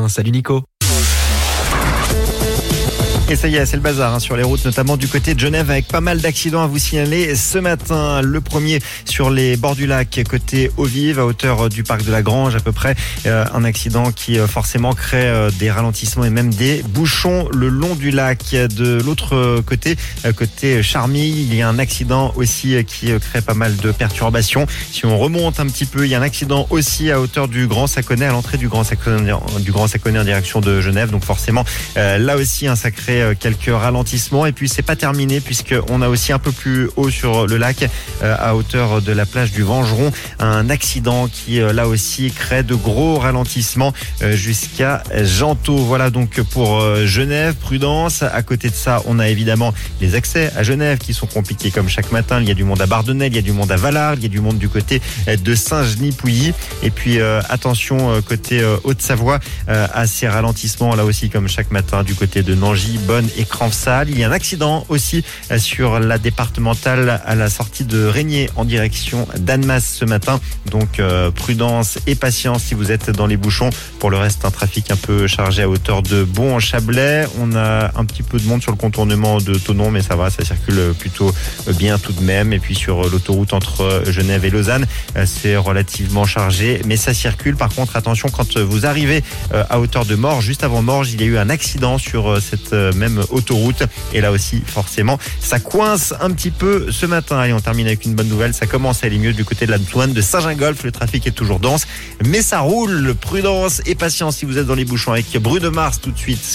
Salut Nico. Et ça y est, c'est le bazar sur les routes, notamment du côté de Genève, avec pas mal d'accidents à vous signaler ce matin. Le premier sur les bords du lac, côté Eaux-Vives, à hauteur du parc de la Grange à peu près. Un accident qui forcément crée des ralentissements et même des bouchons le long du lac. De l'autre côté, côté Charmilles, il y a un accident aussi qui crée pas mal de perturbations. Si on remonte un petit peu, il y a un accident aussi à hauteur du Grand Saconnet, à l'entrée du Grand Saconnet en direction de Genève. Donc forcément, là aussi, ça crée quelques ralentissements. Et puis c'est pas terminé, puisqu'on a aussi un peu plus haut sur le lac, à hauteur de la plage du Vengeron, un accident qui là aussi crée de gros ralentissements jusqu'à Gentot. Voilà donc pour Genève, prudence. À côté de ça, on a évidemment les accès à Genève qui sont compliqués comme chaque matin. Il y a du monde à Bardonnel, il y a du monde à Valard, il y a du monde du côté de Saint-Genis-Pouilly. Et puis attention côté Haute-Savoie à ces ralentissements là aussi comme chaque matin du côté de Nangy, Bonne et Cranfsal. Il y a un accident aussi sur la départementale à la sortie de Régnier en direction d'Annemasse ce matin. Donc prudence et patience si vous êtes dans les bouchons. Pour le reste, un trafic un peu chargé à hauteur de Bon-en-Chablais. On a un petit peu de monde sur le contournement de Thonon, mais ça va, ça circule plutôt bien tout de même. Et puis sur l'autoroute entre Genève et Lausanne, c'est relativement chargé, mais ça circule. Par contre, attention, quand vous arrivez à hauteur de Morges, juste avant Morges, il y a eu un accident sur cette même autoroute. Et là aussi, forcément, ça coince un petit peu ce matin. Allez, on termine avec une bonne nouvelle. Ça commence à aller mieux du côté de la douane de Saint-Gingolph. Le trafic est toujours dense, mais ça roule. Prudence et patience si vous êtes dans les bouchons, avec Bruno Mars tout de suite.